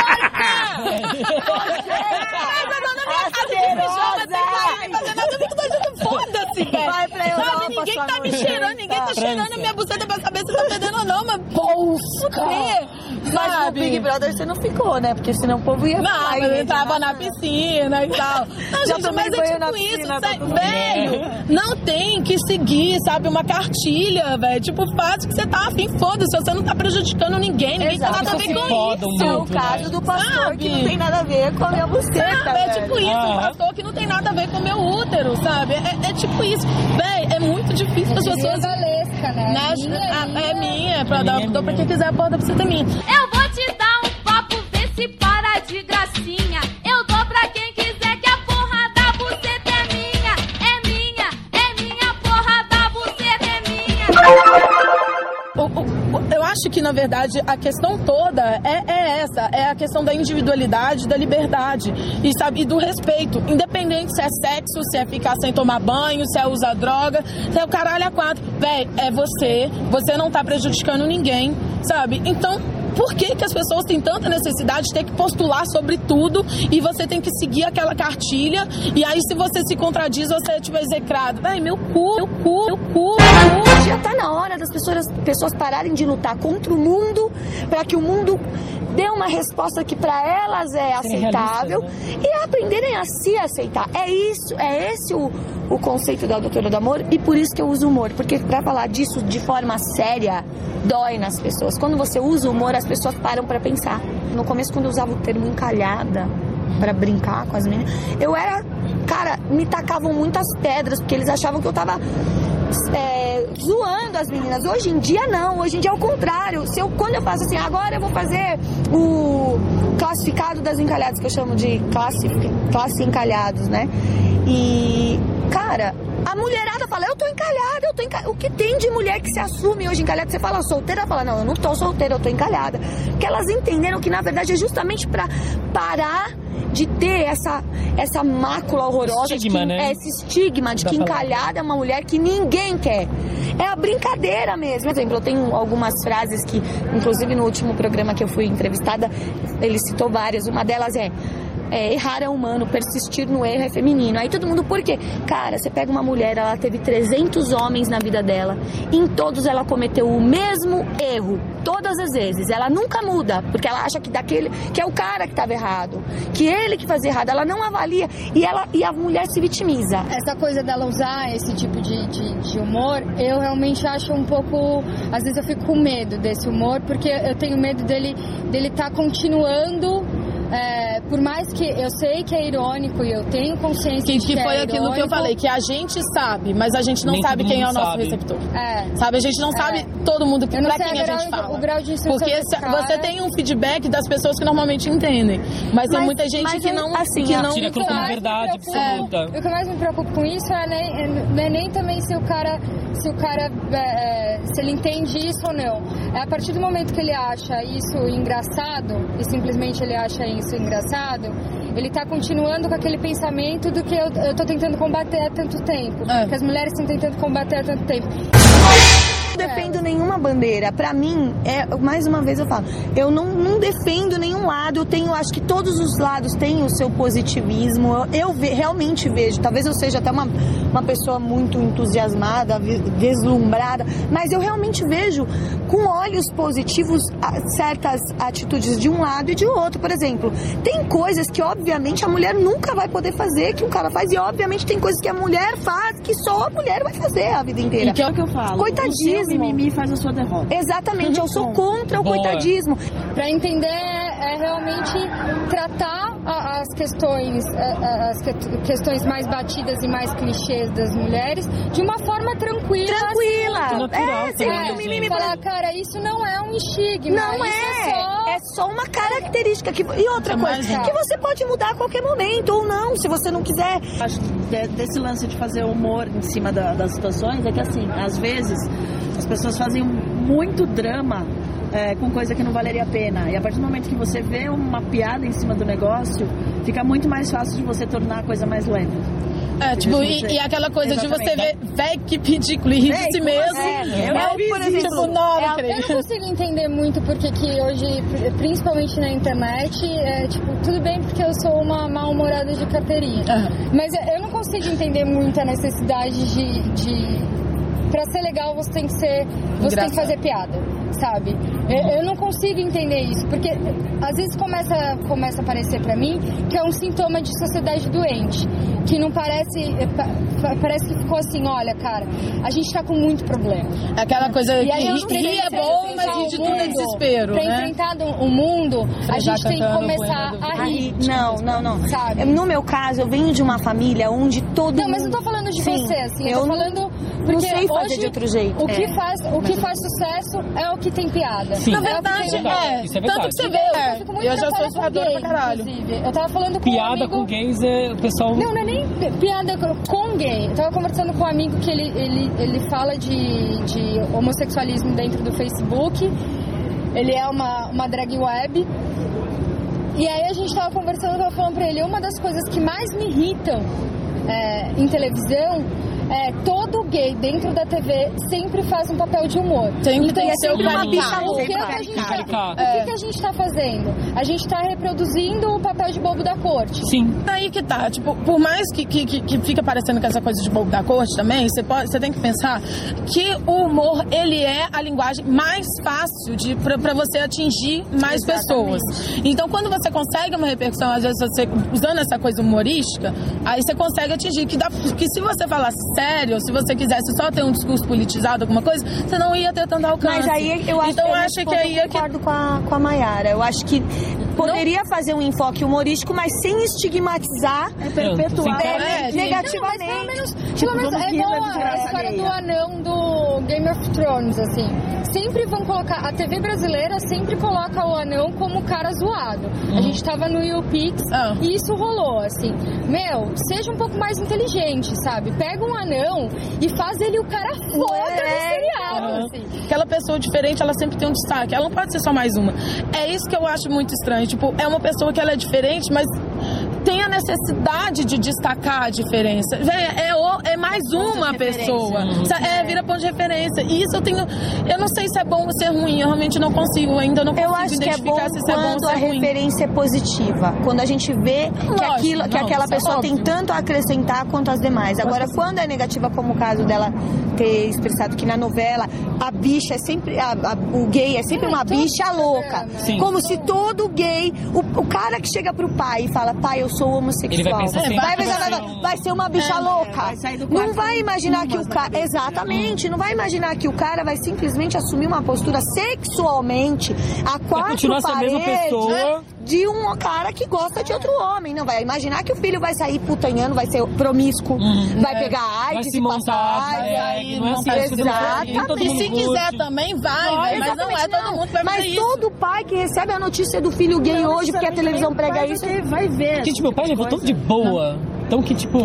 Foda-se, velho. Ninguém tá me cheirando, ninguém tá cheirando a minha buceta pra saber se tá fedendo ou não, mas Mas no Big Brother você não ficou, né? Porque senão o povo ia falar. Não, mas eu tava na piscina e tal. Não, gente, mas é tipo isso, velho. Não tem que seguir, sabe, uma cartilha, velho. Tipo, faz o que você tá afim, foda-se. Você não tá prejudicando ninguém tem nada a ver com isso. É o caso do pastor que não tem nada a ver com a minha buceta. É tipo isso, um pastor que não tem nada a ver com o meu útero, sabe? É tipo isso. Véi, é muito difícil as pessoas. Valesca, né? É minha, pra quem quiser, pode dar pra você também. Eu vou te dar um papo, vê se para de gracinha. Eu dou pra quem quiser, que a porra da buceta é minha. É minha, porra da buceta é minha. Eu acho que, na verdade, a questão toda é essa. É a questão da individualidade, da liberdade e do respeito. Independente se é sexo, se é ficar sem tomar banho, se é usar droga, se é o caralho a 4. Véi, é você. Você não tá prejudicando ninguém, sabe? Então, por que as pessoas têm tanta necessidade de ter que postular sobre tudo e você tem que seguir aquela cartilha? E aí, se você se contradiz, você é, tipo, execrado. Véi, meu cu. Já tá na hora das pessoas pararem de lutar contra o mundo, para que o mundo dê uma resposta que para elas é aceitável, e aprenderem a se aceitar. É esse o conceito da Doutora do Amor, e por isso que eu uso humor, porque para falar disso de forma séria dói nas pessoas. Quando você usa o humor, as pessoas param para pensar. No começo, quando eu usava o termo encalhada para brincar com as meninas, me tacavam muitas pedras, porque eles achavam que eu tava zoando as meninas. Hoje em dia não, hoje em dia é o contrário. Quando eu faço assim, agora eu vou fazer o classificado das encalhadas, que eu chamo de classe encalhados, né? E, cara, a mulherada fala, eu tô encalhada. O que tem de mulher que se assume hoje encalhada? Você fala solteira, ela fala, não, eu não tô solteira, eu tô encalhada. Porque elas entenderam que, na verdade, é justamente pra parar de ter essa mácula horrorosa, estigma, né? Esse estigma de que encalhada é uma mulher que ninguém quer. É a brincadeira mesmo. Por exemplo, eu tenho algumas frases que, inclusive no último programa que eu fui entrevistada, ele citou várias. Uma delas é errar é humano, persistir no erro é feminino. Aí todo mundo, por quê? Cara, você pega uma mulher, ela teve 300 homens na vida dela, em todos ela cometeu o mesmo erro, todas as vezes. Ela nunca muda, porque ela acha que é o cara que estava errado, que ele que fazia errado. Ela não avalia e a mulher se vitimiza. Essa coisa dela usar esse tipo de humor, eu realmente acho um pouco... Às vezes eu fico com medo desse humor, porque eu tenho medo dele tá continuando... por mais que eu sei que é irônico e eu tenho consciência de que foi é aquilo que eu falei, que a gente sabe, mas a gente não Nem sabe quem é o nosso sabe. receptor. É. Sabe, a gente não sabe todo mundo pra quem a gente fala. O grau de instrução porque desse cara... você tem um feedback das pessoas que normalmente entendem, mas tem muita gente que não... assim, que não tira aquilo como verdade absoluta. O que mais me preocupa com isso não é nem também se o cara se ele entende isso ou não. É a partir do momento que ele acha isso engraçado, e simplesmente ele acha isso engraçado, ele tá continuando com aquele pensamento do que eu tô tentando combater há tanto tempo, que as mulheres estão tentando combater há tanto tempo. Não defendo nenhuma bandeira. Pra mim, mais uma vez eu falo, eu não defendo nenhum lado. Eu acho que todos os lados têm o seu positivismo. Eu realmente vejo, talvez eu seja até uma pessoa muito entusiasmada, deslumbrada, mas eu realmente vejo com olhos positivos certas atitudes de um lado e de outro. Por exemplo, tem coisas que obviamente a mulher nunca vai poder fazer, que um cara faz, e obviamente tem coisas que a mulher faz, que só a mulher vai fazer a vida inteira. E que é o que eu falo. Coitadismo. O mimimi faz a sua derrota. Exatamente, eu sou contra o coitadismo. Pra entender é realmente tratar as questões mais batidas e mais clichês das mulheres de uma forma tranquila. Natural, mimimi. Falar, cara, isso não é um estigma. Não é só uma característica. E outra coisa, que você pode mudar a qualquer momento ou não, se você não quiser. Acho desse lance de fazer humor em cima das situações é que, assim, às vezes as pessoas fazem muito drama com coisa que não valeria a pena. E a partir do momento que você vê uma piada em cima do negócio, fica muito mais fácil de você tornar a coisa mais leve. E aquela coisa de você ver, véi, que ridículo, e rir de si mesmo. Eu não consigo entender muito porque que hoje, principalmente na internet, tudo bem porque eu sou uma mal-humorada de carteirinha. Mas eu não consigo entender muito a necessidade de pra ser legal você tem que fazer piada, sabe? Eu não consigo entender isso, porque às vezes começa a parecer pra mim que é um sintoma de sociedade doente, que não parece que ficou assim, olha, cara, a gente tá com muito problema. Aquela coisa e que rir é bom, mas rir de tudo é desespero, pra né? enfrentar o mundo, a gente tem que começar a rir. Não. Sabe? No meu caso, eu venho de uma família onde todo mundo... Não, mas não tô falando de você, assim, eu tô falando... Porque não sei fazer hoje, de outro jeito. O que faz sucesso é o que tem piada. Sim. Na verdade, isso é verdade. tanto que você vê, eu já sou zoadora pra caralho. Inclusive. Eu tava falando com piada um amigo... com gays o pessoal... Não é nem piada com gay. Eu tava conversando com um amigo que ele fala de homossexualismo dentro do Facebook. Ele é uma drag web. E aí a gente tava conversando, eu tava falando pra ele, uma das coisas que mais me irritam em televisão todo gay dentro da TV sempre faz um papel de humor. Sempre então, tem que ser o caricato. caricato. O que a gente tá fazendo? A gente tá reproduzindo o papel de bobo da corte. Sim. Aí que tá, tipo, por mais que fica parecendo com essa coisa de bobo da corte também, você tem que pensar que o humor, ele é a linguagem mais fácil pra você atingir mais pessoas. Então, quando você consegue uma repercussão, às vezes você usando essa coisa humorística, aí você consegue atingir, que se você falasse sério, ou se você quisesse só ter um discurso politizado, alguma coisa, você não ia ter tanto alcance. Mas aí eu acho eu concordo com a Mayara. Eu acho que poderia fazer um enfoque humorístico, mas sem estigmatizar, perpetuar negativamente. Pelo menos é igual a história do anão como Game of Thrones, assim. Sempre vão colocar... A TV brasileira sempre coloca o anão como cara zoado. A gente tava no YouPix e isso rolou, assim. Meu, seja um pouco mais inteligente, sabe? Pega um anão e faz ele o cara foda do seriado, assim. Aquela pessoa diferente, ela sempre tem um destaque. Ela não pode ser só mais uma. É isso que eu acho muito estranho. Tipo, é uma pessoa que ela é diferente, mas tem a necessidade de destacar a diferença. É mais uma pessoa. Vira ponto de referência. E isso eu não sei se é bom ou se é ruim. Eu realmente não consigo, ainda não consigo identificar se isso é bom ou se é ruim. Quando a referência é positiva. Quando a gente vê que aquela pessoa tem tanto a acrescentar quanto as demais. Agora, quando é negativa, como o caso dela ter expressado que na novela a bicha é sempre... o gay é sempre uma bicha louca. Sim. Como se todo gay... O cara que chega pro pai e fala, pai, eu sou homossexual. Ele vai pensar vai ser uma bicha louca. Não vai imaginar que o cara... Exatamente. Não vai imaginar que o cara vai simplesmente assumir uma postura sexualmente a quatro paredes de um cara que gosta de outro homem. Não vai imaginar que o filho vai sair putanhando, vai ser promíscuo, vai pegar AIDS, vai se montar, exatamente. E se quiser também vai, mas não é todo mundo que vai fazer isso. Mas todo pai que recebe a notícia do filho gay hoje, porque a televisão prega isso, vai ver. Porque, tipo, meu pai levou tão de boa, tão que, tipo...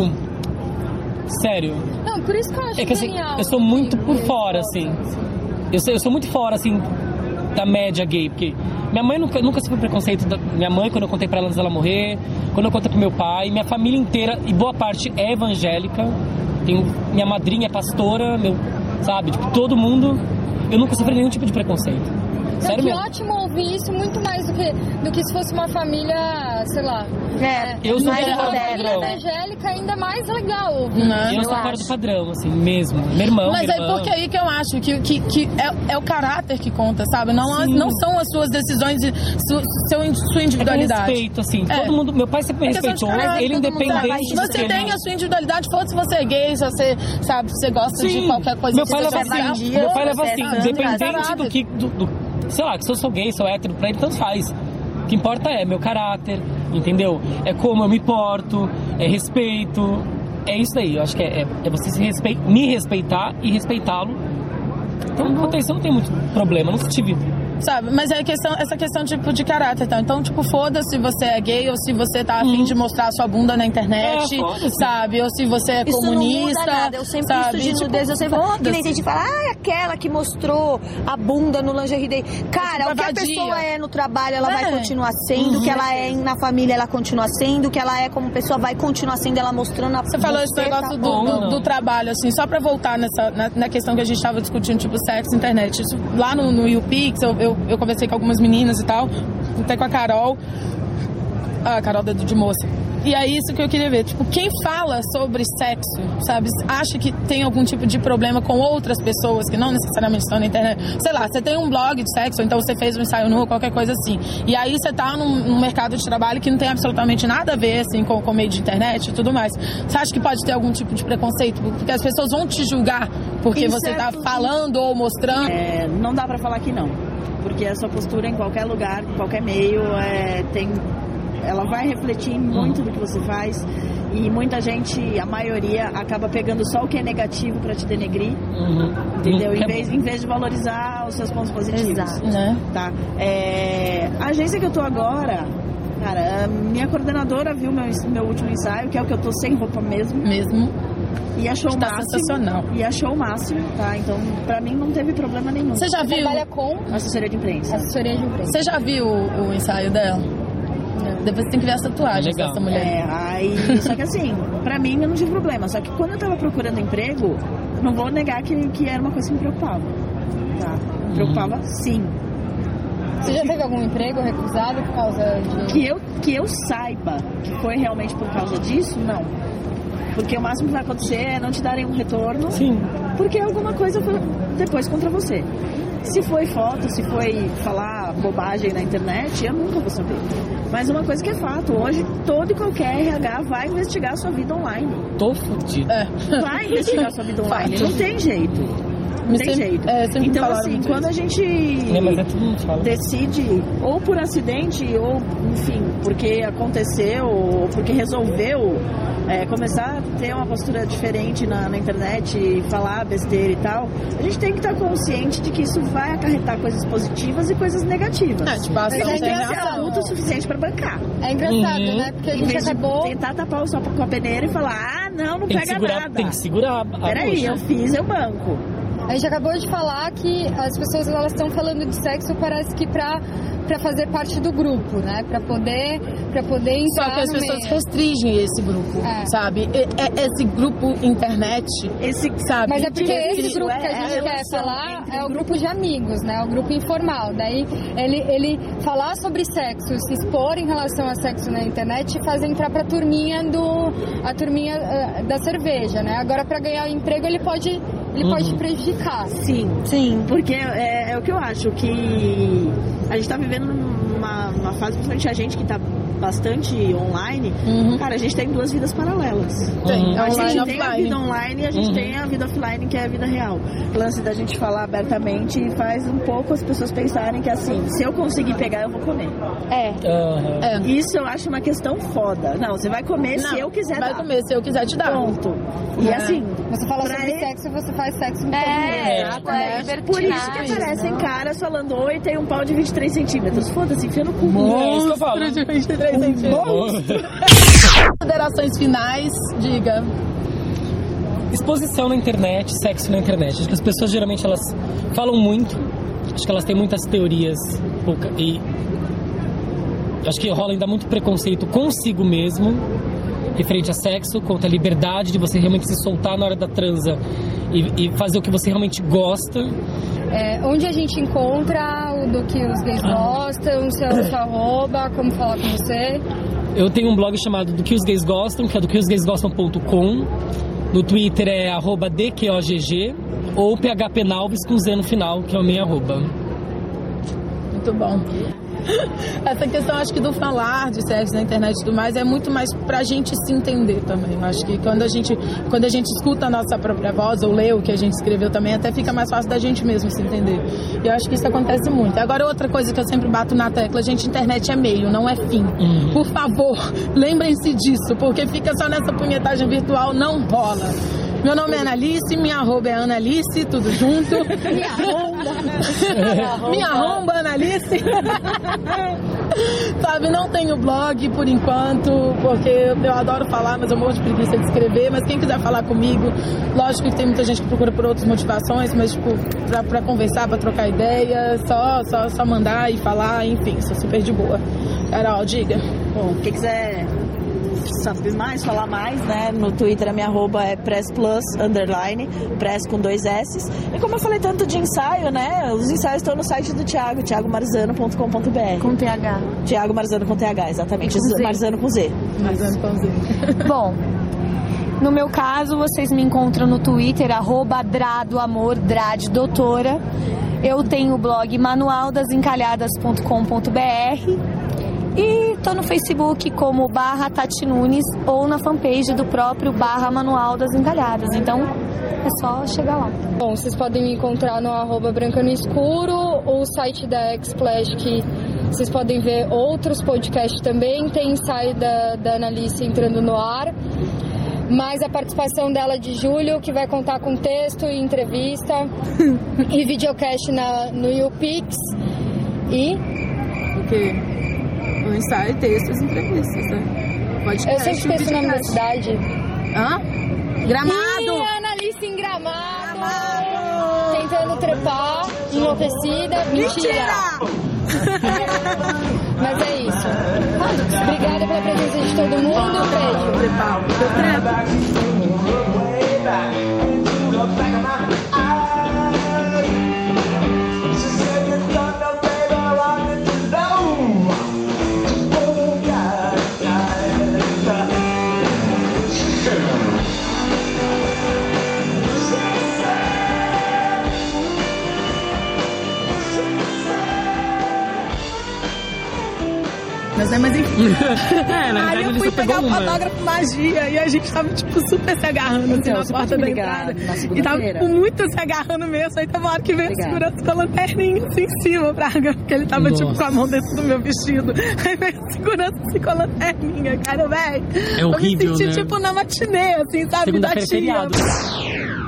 Sério. Não, por isso que eu acho que assim, genial. eu sou muito por fora, assim. Eu sou muito fora, assim, da média gay, porque minha mãe nunca sofreu preconceito da minha mãe quando eu contei pra ela antes dela morrer, quando eu contei pro meu pai, minha família inteira, e boa parte é evangélica, minha madrinha é pastora, sabe, tipo, todo mundo, eu nunca sofri nenhum tipo de preconceito. Sério que mesmo? ótimo ouvir isso, muito mais do que se fosse uma família, sei lá. Eu sou mais fora do família padrão. evangélica, ainda mais legal ouvir. Eu sou fora do padrão, assim, mesmo. Meu irmão, mas é porque aí que eu acho que é o caráter que conta, sabe? Não são as suas decisões e sua individualidade. Respeito, assim. Todo mundo, meu pai sempre me respeitou, ele independente. Se você tem a sua individualidade, foda-se você é gay, se você, sabe, se você gosta de qualquer coisa. Meu pai leva assim, independente do que... sei lá, que se eu sou gay, sou hétero, pra ele tanto faz. O que importa é meu caráter, entendeu? É como eu me porto, é respeito. É isso daí, eu acho que é você me respeitar e respeitá-lo. Então, quanto a isso, eu não tenho muito problema, não tive. Sabe, mas é essa questão tipo de caráter, tá? Então, tipo, foda-se se você é gay ou se você tá afim de mostrar a sua bunda na internet, sabe? Ou se você é comunista. Isso não muda nada. Eu sempre isso de nudez, eu sempre falo, que nem tem gente fala, aquela que mostrou a bunda no lingerie day. Cara, o que a pessoa é no trabalho, ela vai continuar sendo, o que ela é na família, ela continua sendo, o que ela é como pessoa, vai continuar sendo, ela mostrando a Você falou esse negócio do trabalho, assim, só pra voltar na questão que a gente tava discutindo, tipo, sexo, internet. Isso, lá no YouPix, eu conversei com algumas meninas e tal, até com a Carol Dedo de Moça. E é isso que eu queria ver, tipo, quem fala sobre sexo, sabe, acha que tem algum tipo de problema com outras pessoas que não necessariamente estão na internet. Sei lá, você tem um blog de sexo, ou então você fez um ensaio nu, qualquer coisa assim. E aí você tá num mercado de trabalho que não tem absolutamente nada a ver, assim, com o meio de internet e tudo mais. Você acha que pode ter algum tipo de preconceito? Porque as pessoas vão te julgar porque você tá falando ou mostrando? Não dá pra falar que não. Porque a sua postura em qualquer lugar, em qualquer meio, ela vai refletir muito do que você faz. E muita gente, a maioria, acaba pegando só o que é negativo pra te denegrir. Entendeu? Em vez de valorizar os seus pontos positivos. Exato. Tá? A agência que eu tô agora, cara, a minha coordenadora viu meu último ensaio, que é o que eu tô sem roupa mesmo. E achou o máximo. Sensacional. E achou o máximo, tá? Então, pra mim, não teve problema nenhum. Você já viu? Trabalha com assessoria de imprensa. Você já viu o ensaio dela? Não. Depois você tem que ver as tatuagens dessa mulher. Só que assim, pra mim eu não tive problema. Só que quando eu tava procurando emprego, não vou negar que era uma coisa que me preocupava. Tá? Me preocupava sim. Você já teve algum emprego recusado por causa de... Que eu saiba que foi realmente por causa disso, não. Porque o máximo que vai acontecer é não te darem um retorno. Sim. Porque alguma coisa foi depois contra você. Se foi foto, se foi falar bobagem na internet, eu nunca vou saber. Mas uma coisa que é fato, hoje todo e qualquer RH vai investigar a sua vida online. Tô fudido. Vai investigar a sua vida online, não tem jeito. Não tem jeito. sempre Então, falaram assim, muito quando isso. a gente Mas é todo mundo fala. decide, ou por acidente, ou, enfim, porque aconteceu, ou porque resolveu começar a ter uma postura diferente na internet e falar besteira e tal, a gente tem que estar consciente de que isso vai acarretar coisas positivas e coisas negativas. Tipo, a ação a gente tem tem que ser reação. adulto o suficiente pra bancar. É engraçado, né? Porque a Em gente vez de acabou... tentar tapar o sol com a peneira e falar, não Tem que pega segurar, nada. tem que segurar a Peraí, bucha. eu fiz, eu banco. A gente acabou de falar que as pessoas elas estão falando de sexo, parece que pra fazer parte do grupo, né? Pra poder entrar Só que as no pessoas meio. restringem esse grupo, É. sabe? Esse grupo internet, sabe? Mas é porque esse que- grupo que a gente quer falar é o grupo de amigos, né? O grupo informal. Daí ele falar sobre sexo, se expor em relação a sexo na internet faz entrar pra turminha da cerveja, né? Agora pra ganhar o emprego ele pode prejudicar. Sim, porque é o que eu acho, que a gente tá vivendo numa fase, principalmente a gente que tá bastante online, cara, a gente tem duas vidas paralelas. Tem, A online gente e tem a offline. vida online e a gente tem a vida offline, que é a vida real. O lance da gente falar abertamente faz um pouco as pessoas pensarem que, assim, se eu conseguir pegar, eu vou comer. Aham. Isso eu acho uma questão foda. Não, você vai comer se eu quiser vai dar. comer se eu quiser te dar. Ponto. E assim, Você fala pra sobre ele- sexo, você faz sexo no Por isso que aparecem caras falando, oi, tem um pau de 23 centímetros. Foda-se, enfia no cu. É isso que eu falo. Monstro de 23 centímetros. Considerações finais, diga. Exposição na internet, sexo na internet. Acho que as pessoas geralmente elas falam muito. Acho que elas têm muitas teorias e acho que rola ainda muito preconceito consigo mesmo referente a sexo, contra a liberdade de você realmente se soltar na hora da transa e fazer o que você realmente gosta. Onde a gente encontra o do que os gays gostam, seu arroba, como falar com você? Eu tenho um blog chamado Do Que Os Gays Gostam, que é doqueosgaysgostam.com. No Twitter é @dqogg ou phpenalves com Z no final, que é o meu arroba. Muito bom. Essa questão, acho que do falar de sexo na internet e tudo mais é muito mais pra gente se entender também. Eu acho que quando a gente escuta a nossa própria voz ou lê o que a gente escreveu também, até fica mais fácil da gente mesmo se entender. E eu acho que isso acontece muito. Agora, outra coisa que eu sempre bato na tecla, gente, internet é meio, não é fim. Por favor, lembrem-se disso, porque fica só nessa punhetagem virtual, não rola. Meu nome é Analice, minha arroba é Analice, tudo junto. Minha arroba, Analice. Sabe, não tenho blog por enquanto, porque eu adoro falar, mas eu morro de preguiça de escrever. Mas quem quiser falar comigo, lógico que tem muita gente que procura por outras motivações, mas tipo, pra conversar, pra trocar ideia, só mandar e falar, enfim, sou super de boa. Carol, diga. Bom, quem quiser saber mais, falar mais, né? No Twitter a minha arroba é pressplus_, press com 2 S. E como eu falei tanto de ensaio, né? Os ensaios estão no site do Thiago, thiagomarzano.com.br. Com TH. Thiago Marzano com TH, exatamente. Com Z. Marzano com Z. Mais um pãozinho. Bom, no meu caso, vocês me encontram no Twitter, @dradoamor, Drade Doutora. Eu tenho o blog manualdasencalhadas.com.br e tô no Facebook como /Tati Nunes ou na fanpage do próprio /Manual das Encalhadas. Então, é só chegar lá. Bom, vocês podem me encontrar no @branca no escuro, o site da Xplash, que vocês podem ver outros podcasts também. Tem ensaio da Analice entrando no ar. Mais a participação dela de julho, que vai contar com texto e entrevista e videocast no YouPix. E O quê? O ensaio, textos e entrevistas, né? Podcast, eu sempre esqueço o nome da cidade. Hã? Gramado! E a Analice em Gramado! Tentando trepar, enlouquecida. Mentira! Mas é isso. Obrigada pela presença de todo mundo. Beijo. Trepar. Eu trepo. Mas enfim. Na Aí verdade, eu ele fui só pegar pegou o uma. fotógrafo magia e a gente tava, tipo, super se agarrando assim, Então, na você porta pode da me ligar entrada. na E tava, segunda-feira? tipo, muito se agarrando mesmo. Aí teve uma hora que veio a Obrigada. segurança com a lanterninha assim em cima, Braga, porque ele tava, tipo, Nossa. com a mão dentro do meu vestido. Aí veio a segurança assim com a lanterninha, cara, velho. É horrível, Eu me senti, né? tipo, na matinê, assim, sabe? Da Segunda-feira é tia. feriado.